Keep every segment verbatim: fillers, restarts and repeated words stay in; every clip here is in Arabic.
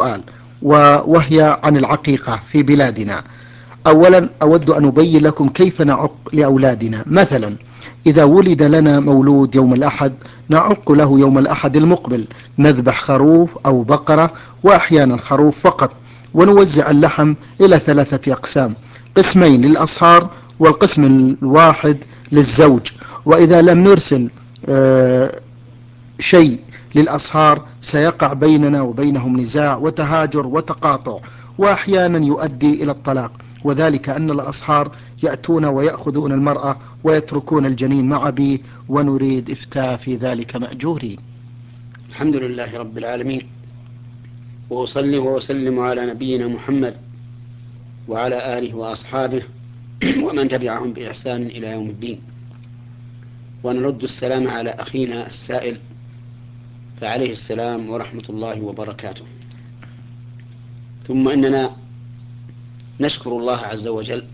سؤال، وهي عن العقيقة في بلادنا. أولا أود أن أبين لكم كيف نعق لأولادنا. مثلا إذا ولد لنا مولود يوم الأحد نعق له يوم الأحد المقبل، نذبح خروف أو بقرة، وأحيانا خروف فقط، ونوزع اللحم إلى ثلاثة أقسام: قسمين للأصهار والقسم الواحد للزوج. وإذا لم نرسل آه شيء للأصهار سيقع بيننا وبينهم نزاع وتهاجر وتقاطع، وأحيانا يؤدي إلى الطلاق، وذلك أن الأصهار يأتون ويأخذون المرأة ويتركون الجنين مع أبيه، ونريد إفتاء في ذلك مأجورين. الحمد لله رب العالمين، وأصلي وأسلم على نبينا محمد وعلى آله وأصحابه ومن تبعهم بإحسان إلى يوم الدين. ونرد السلام على أخينا السائل، فعليه السلام ورحمة الله وبركاته. ثم إننا نشكر الله عز وجل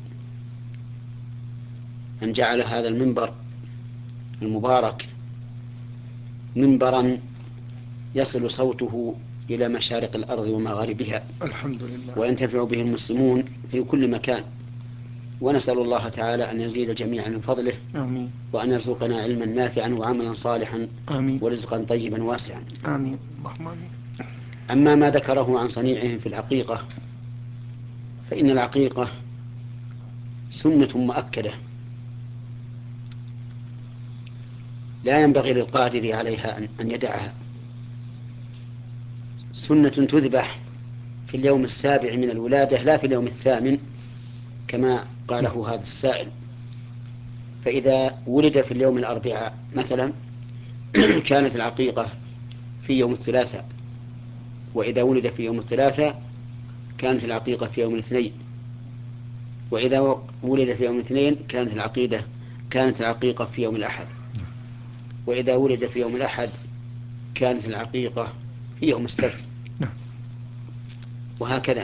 أن جعل هذا المنبر المبارك منبرا يصل صوته إلى مشارق الأرض ومغاربها، الحمد لله، وينتفع به المسلمون في كل مكان. ونسأل الله تعالى أن يزيد جميعا من فضله، آمين، وأن يرزقنا علما نافعا وعملا صالحا آمين، ورزقا طيبا واسعا. آمين، اللهم آمين. أما ما ذكره عن صنيعهم في العقيقة، فإن العقيقة سنة مؤكدة لا ينبغي للقادر عليها أن يدعها. سنة تذبح في اليوم السابع من الولادة، لا في اليوم الثامن كما قاله هذا السائل. فإذا ولد في اليوم الأربعاء مثلا كانت العقيقة في يوم الثلاثاء، وإذا ولد في يوم الثلاثاء كانت العقيقة في يوم الاثنين، وإذا ولد في يوم الاثنين كانت العقيدة كانت العقيقة في يوم الأحد، وإذا ولد في يوم الأحد كانت العقيقة في يوم السبت، وهكذا.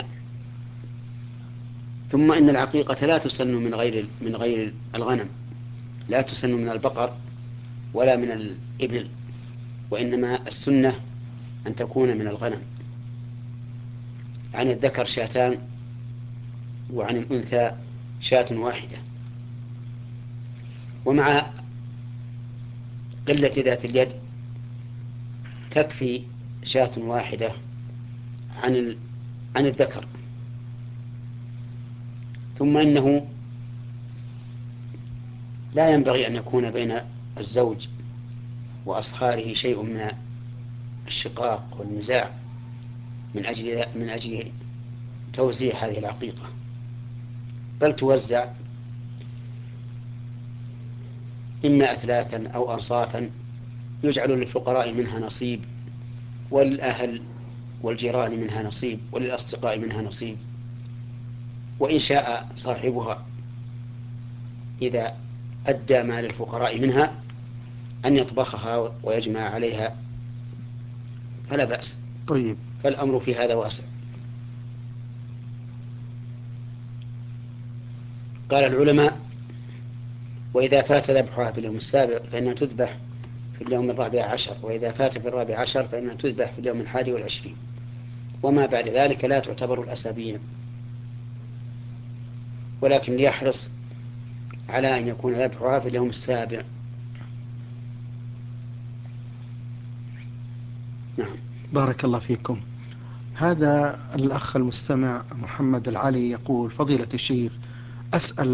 ثم إن العقيقة لا تسن من غير من غير الغنم، لا تسن من البقر ولا من الإبل، وإنما السنة أن تكون من الغنم. عن الذكر شاتان وعن الأنثى شاة واحدة. ومع قلة ذات اليد تكفي شاة واحدة عن عن الذكر. ثم إنه لا ينبغي أن يكون بين الزوج وأصهاره شيء من الشقاق والنزاع من أجل من أجل توزيع هذه العقيقة، بل توزع إما أثلاثا أو أنصافا، يجعل للفقراء منها نصيب، وللأهل والجيران منها نصيب، وللأصدقاء منها نصيب. وإن شاء صاحبها إذا أدى ما للفقراء منها أن يطبخها ويجمع عليها فلا بأس. طيب، فالأمر في هذا واسع. قال العلماء: وإذا فات ذبحها في اليوم السابع فإنها تذبح في اليوم الرابع عشر، وإذا فات في الرابع عشر فإنها تذبح في اليوم الحادي والعشرين، وما بعد ذلك لا تعتبر الأسابيع. ولكن ليحرص على أن يكون ذبحها في اليوم السابع. نعم. بارك الله فيكم. هذا الأخ المستمع محمد العلي يقول: فضيلة الشيخ، أسأل